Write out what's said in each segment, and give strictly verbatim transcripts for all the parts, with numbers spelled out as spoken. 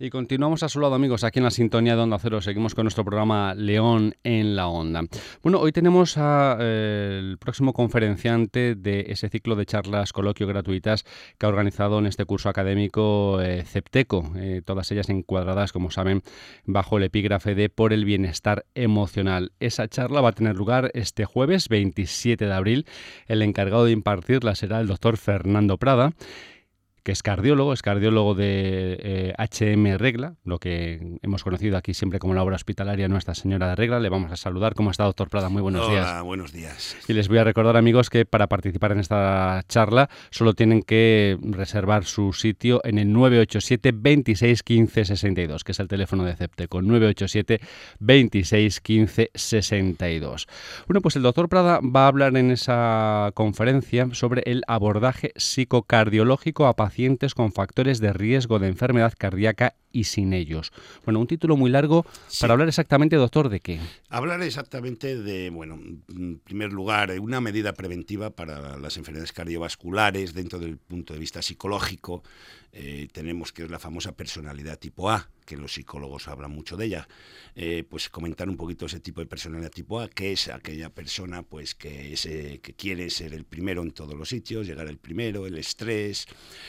Y continuamos a su lado, amigos, aquí en la sintonía de Onda Cero. Seguimos con nuestro programa León en la Onda. Bueno, hoy tenemos a, eh, el próximo conferenciante de ese ciclo de charlas coloquio gratuitas que ha organizado en este curso académico eh, CEPTECO, eh, todas ellas encuadradas, como saben, bajo el epígrafe de Por el Bienestar Emocional. Esa charla va a tener lugar este jueves veintisiete de abril. El encargado de impartirla será el doctor Fernando Prada, que es cardiólogo, es cardiólogo de eh, H M Regla, lo que hemos conocido aquí siempre como la obra hospitalaria Nuestra Señora de Regla. Le vamos a saludar. ¿Cómo está, doctor Prada? Muy buenos Hola, días. Hola, buenos días. Y les voy a recordar, amigos, que para participar en esta charla solo tienen que reservar su sitio en el nueve ocho siete, veintiséis, quince, sesenta y dos, que es el teléfono de CEPTECO, nueve ocho siete, veintiséis, quince, sesenta y dos. Bueno, pues el doctor Prada va a hablar en esa conferencia sobre el abordaje psicocardiológico a pacientes con factores de riesgo de enfermedad cardíaca y sin ellos. Bueno, un título muy largo Sí. para hablar exactamente, doctor, ¿de qué? Hablar exactamente de, bueno, en primer lugar, una medida preventiva para las enfermedades cardiovasculares dentro del punto de vista psicológico. Eh, tenemos que es la famosa personalidad tipo A, que los psicólogos hablan mucho de ella. Eh, pues comentar un poquito ese tipo de personalidad tipo A, que es aquella persona pues que, es, eh, que quiere ser el primero en todos los sitios, llegar el primero, el estrés,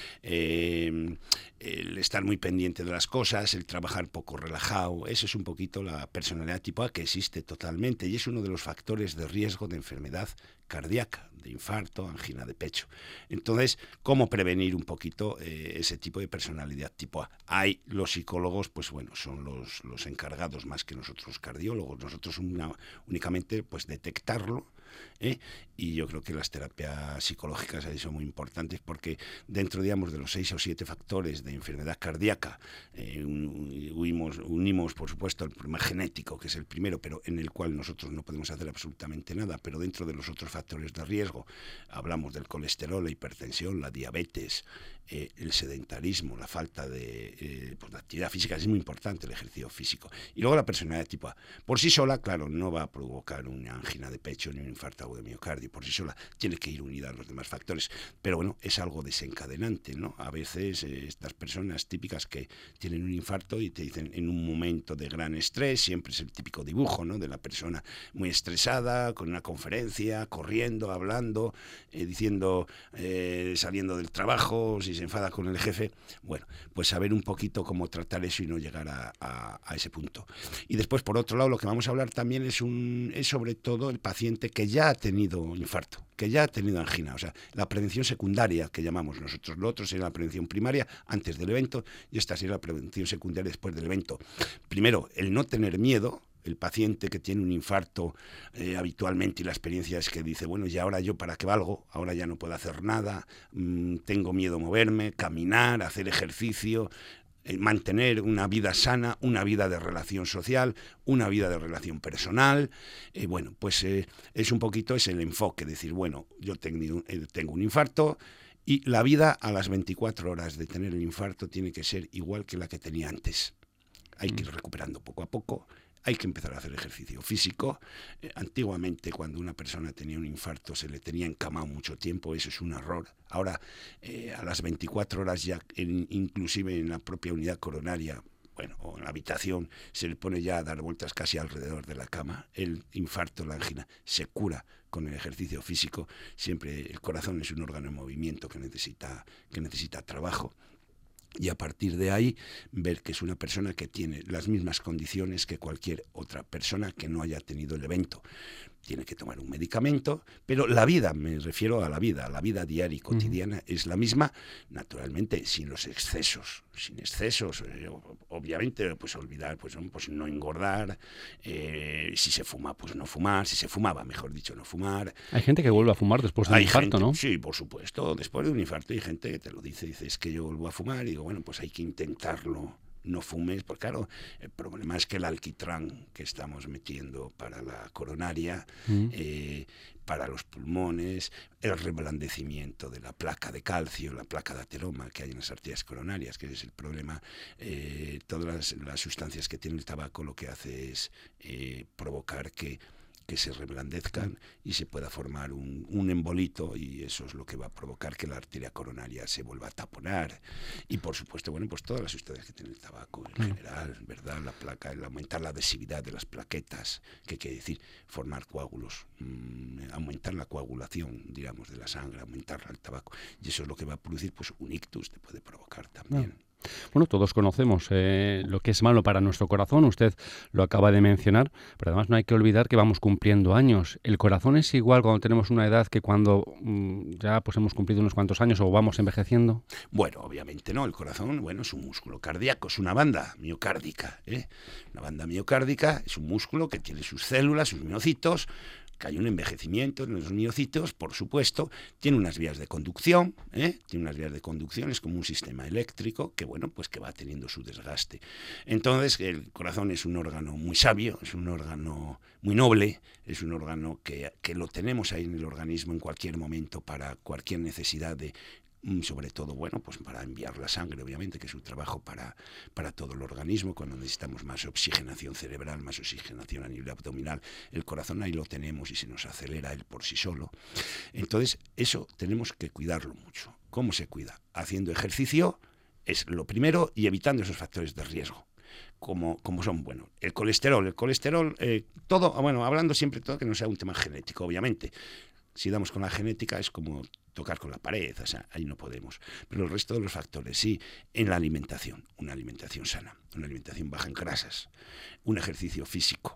eh, el estar muy pendiente de las cosas, el trabajar poco relajado. Eso es un poquito la personalidad tipo A, que existe totalmente y es uno de los factores de riesgo de enfermedad cardíaca, de infarto, angina de pecho. Entonces, ¿cómo prevenir un poquito eh, ese tipo de personalidad tipo A? Hay los psicólogos, pues bueno, son los, los encargados más que nosotros los cardiólogos. Nosotros una, únicamente pues detectarlo, ¿eh? Y yo creo que las terapias psicológicas ahí son muy importantes porque dentro, digamos, de los seis o siete factores de enfermedad cardíaca, eh, unimos, unimos, por supuesto, el problema genético, que es el primero, pero en el cual nosotros no podemos hacer absolutamente nada, pero dentro de los otros factores de riesgo hablamos del colesterol, la hipertensión, la diabetes, eh, el sedentarismo, la falta de, eh, pues, de actividad física. Es muy importante el ejercicio físico. Y luego la personalidad tipo A. Por sí sola, claro, no va a provocar una angina de pecho ni un infarto agudo de miocardio. Por sí sola tiene que ir unida a los demás factores. Pero bueno, es algo desencadenante, ¿no? A veces eh, estas personas típicas que tienen un infarto y te dicen en un momento de gran estrés, siempre es el típico dibujo, ¿no? De la persona muy estresada, con una conferencia, corriendo, hablando, eh, diciendo, eh, saliendo del trabajo, si se enfada con el jefe. Bueno, pues saber un poquito cómo tratar eso y no llegar a, a, a ese punto. Y después, por otro lado, lo que vamos a hablar también es, un, es sobre todo el paciente que ya ha tenido infarto, que ya ha tenido angina, o sea, la prevención secundaria que llamamos nosotros. Lo otro sería la prevención primaria antes del evento y esta sería la prevención secundaria después del evento. Primero, el no tener miedo. El paciente que tiene un infarto eh, habitualmente, y la experiencia es que dice, bueno, ¿y ahora yo para qué valgo? Ahora ya no puedo hacer nada, mmm, tengo miedo a moverme, caminar, hacer ejercicio, eh, mantener una vida sana, una vida de relación social, una vida de relación personal. Eh, bueno, pues eh, es un poquito es el enfoque, decir, bueno, yo tengo, eh, tengo un infarto, y la vida a las veinticuatro horas de tener el infarto tiene que ser igual que la que tenía antes. Hay que ir recuperando poco a poco. Hay que empezar a hacer ejercicio físico. Eh, antiguamente, cuando una persona tenía un infarto, se le tenía encamado mucho tiempo. Eso es un error. Ahora, eh, a las veinticuatro horas ya, en, inclusive en la propia unidad coronaria, bueno, o en la habitación, se le pone ya a dar vueltas casi alrededor de la cama. El infarto, la angina, se cura con el ejercicio físico. Siempre el corazón es un órgano en movimiento que necesita, que necesita trabajo. Y a partir de ahí ver que es una persona que tiene las mismas condiciones que cualquier otra persona que no haya tenido el evento. Tiene que tomar un medicamento, pero la vida, me refiero a la vida, la vida diaria y cotidiana uh-huh. es la misma, naturalmente sin los excesos, sin excesos, eh, obviamente pues olvidar, pues, pues no engordar, eh, si se fuma, pues no fumar, si se fumaba, mejor dicho, no fumar. Hay gente que vuelve a fumar después de un hay infarto, gente, ¿no? Sí, por supuesto, después de un infarto hay gente que te lo dice, dice, es que yo vuelvo a fumar, y digo, bueno, pues hay que intentarlo. No fumes, porque claro, el problema es que el alquitrán que estamos metiendo para la coronaria, mm. eh, para los pulmones, el reblandecimiento de la placa de calcio, la placa de ateroma que hay en las arterias coronarias, que es el problema, eh, todas las, las sustancias que tiene el tabaco lo que hace es eh, provocar que que se reblandezcan y se pueda formar un, un embolito, y eso es lo que va a provocar que la arteria coronaria se vuelva a taponar. Y por supuesto, bueno, pues todas las sustancias que tiene el tabaco en general, ¿verdad? La placa, el aumentar la adhesividad de las plaquetas, que quiere decir formar coágulos, mmm, aumentar la coagulación, digamos, de la sangre, aumentarla al tabaco. Y eso es lo que va a producir, pues, un ictus, te puede provocar también. Ah. Bueno, todos conocemos eh, lo que es malo para nuestro corazón, usted lo acaba de mencionar, pero además no hay que olvidar que vamos cumpliendo años. ¿El corazón es igual cuando tenemos una edad que cuando mm, ya pues hemos cumplido unos cuantos años o vamos envejeciendo? Bueno, obviamente no, el corazón, bueno, es un músculo cardíaco, es una banda miocárdica, ¿eh? Una banda miocárdica es un músculo que tiene sus células, sus miocitos, que hay un envejecimiento en los miocitos, por supuesto, tiene unas vías de conducción, ¿eh? tiene unas vías de conducción, es como un sistema eléctrico que, bueno, pues que va teniendo su desgaste. Entonces, el corazón es un órgano muy sabio, es un órgano muy noble, es un órgano que, que lo tenemos ahí en el organismo en cualquier momento para cualquier necesidad de, sobre todo, bueno, pues para enviar la sangre, obviamente, que es un trabajo para, para todo el organismo, cuando necesitamos más oxigenación cerebral, más oxigenación a nivel abdominal, el corazón ahí lo tenemos y se nos acelera él por sí solo. Entonces, eso tenemos que cuidarlo mucho. ¿Cómo se cuida? Haciendo ejercicio es lo primero y evitando esos factores de riesgo. Como, como son, bueno, el colesterol, el colesterol, eh, todo, bueno, hablando siempre todo que no sea un tema genético, obviamente. Si damos con la genética es como tocar con la pared, o sea, ahí no podemos. Pero el resto de los factores, sí, en la alimentación, una alimentación sana, una alimentación baja en grasas, un ejercicio físico,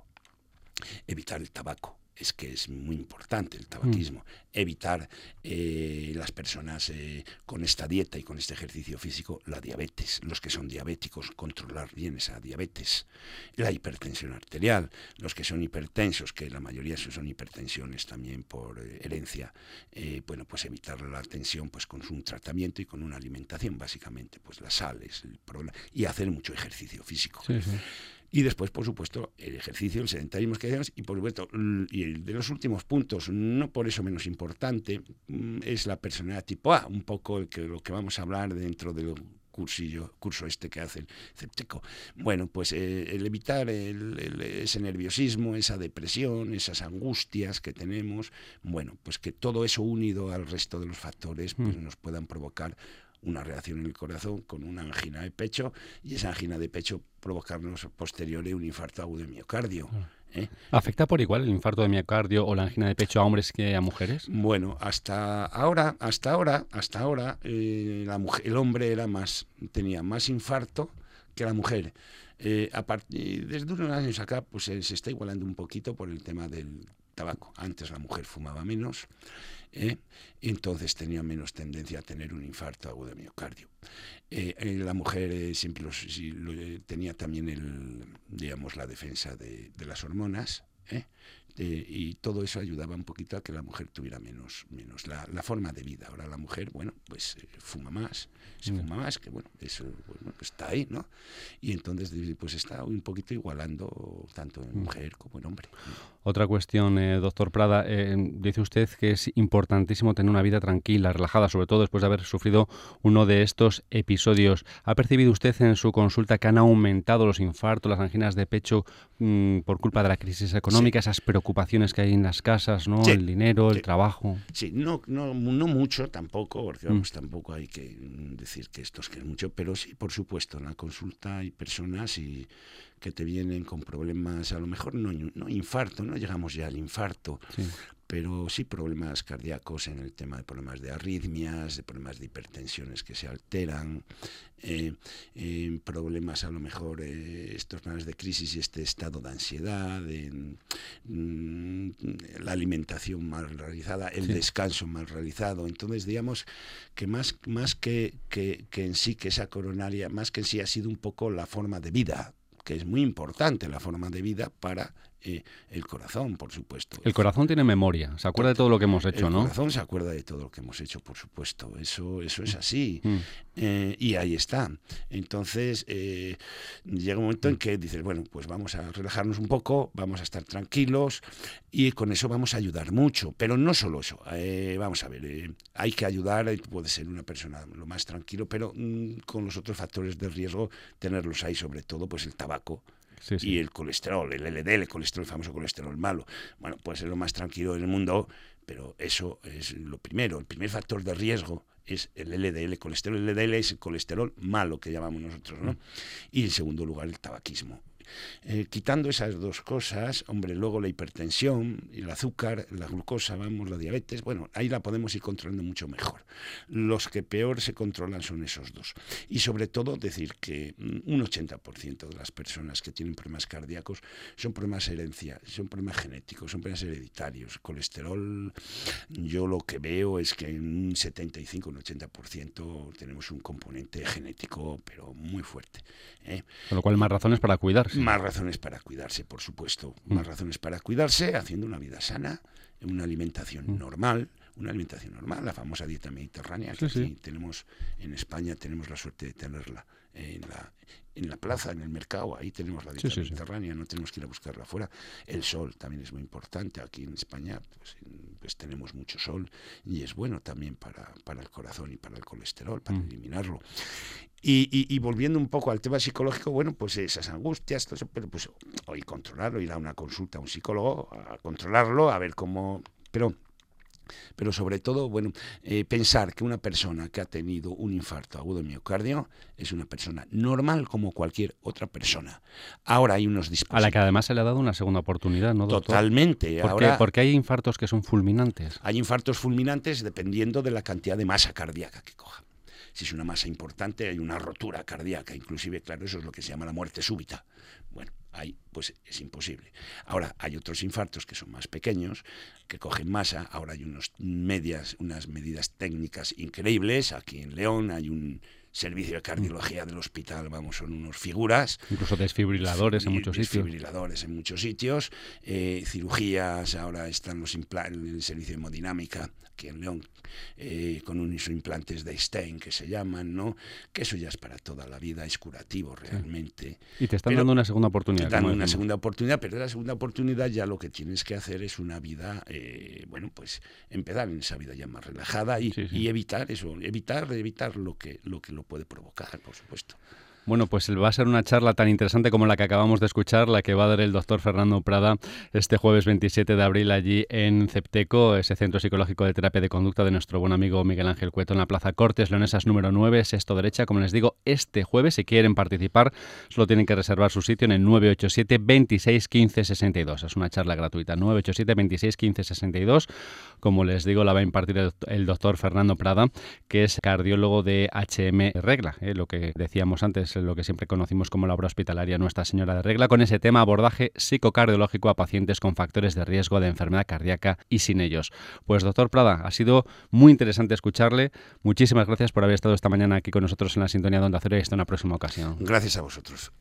evitar el tabaco. Es que es muy importante el tabaquismo. Mm. Evitar eh, las personas eh, con esta dieta y con este ejercicio físico, la diabetes. Los que son diabéticos, controlar bien esa diabetes. La hipertensión arterial. Los que son hipertensos, que la mayoría son hipertensiones también por eh, herencia, eh, bueno, pues evitar la tensión pues con un tratamiento y con una alimentación, básicamente, pues las sales, el problema, y hacer mucho ejercicio físico. Sí, sí. Y después, por supuesto, el ejercicio, el sedentarismo que hacemos, y por supuesto, y el de los últimos puntos, no por eso menos importante, es la personalidad tipo A, un poco el que, lo que vamos a hablar dentro del cursillo, curso este que hace el Cepteco. Bueno, pues eh, el evitar el, el, ese nerviosismo, esa depresión, esas angustias que tenemos, bueno, pues que todo eso unido al resto de los factores pues, mm. nos puedan provocar una reacción en el corazón con una angina de pecho, y esa angina de pecho provocarnos posterior un infarto agudo de miocardio. ¿eh? ¿Afecta por igual el infarto de miocardio o la angina de pecho a hombres que a mujeres? Bueno, hasta ahora, hasta ahora, hasta ahora, eh, la mujer, el hombre era más, tenía más infarto que la mujer. Eh, a partir, desde unos años acá, pues eh, se está igualando un poquito por el tema del tabaco. Antes la mujer fumaba menos, ¿eh? entonces tenía menos tendencia a tener un infarto agudo de miocardio. Eh, eh, la mujer eh, siempre los, sí, lo, eh, tenía también el, digamos, la defensa de, de las hormonas, ¿eh? Eh, y todo eso ayudaba un poquito a que la mujer tuviera menos, menos la, la forma de vida. Ahora la mujer, bueno, pues eh, fuma más, se mm. fuma más, que bueno, eso bueno, pues está ahí, ¿no? Y entonces pues está un poquito igualando tanto en mujer mm. como en hombre. Otra cuestión, eh, doctor Prada, eh, dice usted que es importantísimo tener una vida tranquila, relajada, sobre todo después de haber sufrido uno de estos episodios. ¿Ha percibido usted en su consulta que han aumentado los infartos, las anginas de pecho mmm, por culpa de la crisis económica, sí. esas preocupaciones que hay en las casas, ¿no? Sí. El dinero, sí. el trabajo. Sí, no, no, no mucho tampoco, porque vamos, mm. tampoco hay que decir que esto es que es mucho, pero sí, por supuesto, en la consulta hay personas y que te vienen con problemas, a lo mejor no, no infarto, no llegamos ya al infarto, sí. pero sí problemas cardíacos en el tema de problemas de arritmias, de problemas de hipertensiones que se alteran, eh, eh, problemas a lo mejor, eh, estos problemas de crisis y este estado de ansiedad, de, mm, la alimentación mal realizada, el sí. descanso mal realizado. Entonces, digamos que más, más que, que, que en sí, que esa coronaria, más que en sí ha sido un poco la forma de vida, que es muy importante la forma de vida para eh, el corazón, por supuesto. El corazón tiene memoria, se acuerda de todo lo que hemos hecho, el ¿no? El corazón se acuerda de todo lo que hemos hecho, por supuesto, eso, eso es así, mm. eh, y ahí está. Entonces, eh, llega un momento en que dices, bueno, pues vamos a relajarnos un poco, vamos a estar tranquilos, y con eso vamos a ayudar mucho, pero no solo eso, eh, vamos a ver, eh, hay que ayudar, puede ser una persona lo más tranquilo, pero mm, con los otros factores de riesgo, tenerlos ahí, sobre todo, pues el tabaco, Sí, sí. Y el colesterol, el L D L, el colesterol, el famoso colesterol malo. Bueno, puede ser lo más tranquilo del mundo, pero eso es lo primero. El primer factor de riesgo es el L D L, el colesterol. El L D L es el colesterol malo que llamamos nosotros, ¿no? Y en segundo lugar, el tabaquismo. Eh, quitando esas dos cosas, hombre, luego la hipertensión, el azúcar, la glucosa, vamos, la diabetes, bueno, ahí la podemos ir controlando mucho mejor. Los que peor se controlan son esos dos. Y sobre todo decir que un ochenta por ciento de las personas que tienen problemas cardíacos son problemas herencia, son problemas genéticos, son problemas hereditarios. Colesterol, yo lo que veo es que en un setenta y cinco, un ochenta por ciento tenemos un componente genético, pero muy fuerte, ¿eh? Con lo cual, más razones para cuidarse. Más razones para cuidarse, por supuesto. Más razones para cuidarse haciendo una vida sana, una alimentación normal, una alimentación normal, la famosa dieta mediterránea, que sí, aquí sí. tenemos en España, tenemos la suerte de tenerla en la, en la plaza, en el mercado, ahí tenemos la dieta sí, mediterránea, sí. no tenemos que ir a buscarla afuera. El sol también es muy importante, aquí en España pues, pues tenemos mucho sol y es bueno también para, para el corazón y para el colesterol, para mm. eliminarlo. Y, y, y volviendo un poco al tema psicológico, bueno, pues esas angustias, todo eso, pero pues hoy controlarlo, ir a una consulta a un psicólogo, a controlarlo, a ver cómo... Pero, pero sobre todo, bueno, eh, pensar que una persona que ha tenido un infarto agudo de miocardio es una persona normal como cualquier otra persona. Ahora hay unos dispositivos... A la que además se le ha dado una segunda oportunidad, ¿no, doctor? Totalmente. ¿Por Ahora, qué? Porque hay infartos que son fulminantes. Hay infartos fulminantes dependiendo de la cantidad de masa cardíaca que coja. Si es una masa importante, hay una rotura cardíaca, inclusive, claro, eso es lo que se llama la muerte súbita. Bueno, ahí pues es imposible. Ahora, hay otros infartos que son más pequeños, que cogen masa. Ahora hay unos medias, unas medidas técnicas increíbles. Aquí en León hay un servicio de cardiología del hospital, vamos, son unos figuras. Incluso desfibriladores en muchos sitios. Desfibriladores en muchos sitios. Eh, cirugías, ahora están los implantes, el servicio de hemodinámica, aquí en León, eh, con unos implantes de Stein que se llaman, ¿no? Que eso ya es para toda la vida, es curativo realmente. Sí. Y te están pero, dando una segunda oportunidad. Te dan una segunda oportunidad, pero la segunda oportunidad ya lo que tienes que hacer es una vida, eh, bueno, pues empezar en esa vida ya más relajada y, sí, sí. y evitar eso, evitar, evitar lo que lo que lo puede provocar, por supuesto. Bueno, pues va a ser una charla tan interesante como la que acabamos de escuchar, la que va a dar el doctor Fernando Prada este jueves veintisiete de abril allí en Cepteco, ese centro psicológico de terapia de conducta de nuestro buen amigo Miguel Ángel Cueto, en la Plaza Cortes Leonesas número nueve, sexto derecha. Como les digo, este jueves, si quieren participar, solo tienen que reservar su sitio en el nueve ocho siete, veintiséis, quince, sesenta y dos. Es una charla gratuita, nueve ocho siete, veintiséis, quince, sesenta y dos. Como les digo, la va a impartir el, el doctor Fernando Prada, que es cardiólogo de H M Regla, ¿eh? Lo que decíamos antes, lo que siempre conocimos como la obra hospitalaria Nuestra Señora de Regla, con ese tema abordaje psicocardiológico a pacientes con factores de riesgo de enfermedad cardíaca y sin ellos. Pues doctor Prada, ha sido muy interesante escucharle. Muchísimas gracias por haber estado esta mañana aquí con nosotros en la sintonía de Onda Cero y hasta una próxima ocasión. Gracias a vosotros.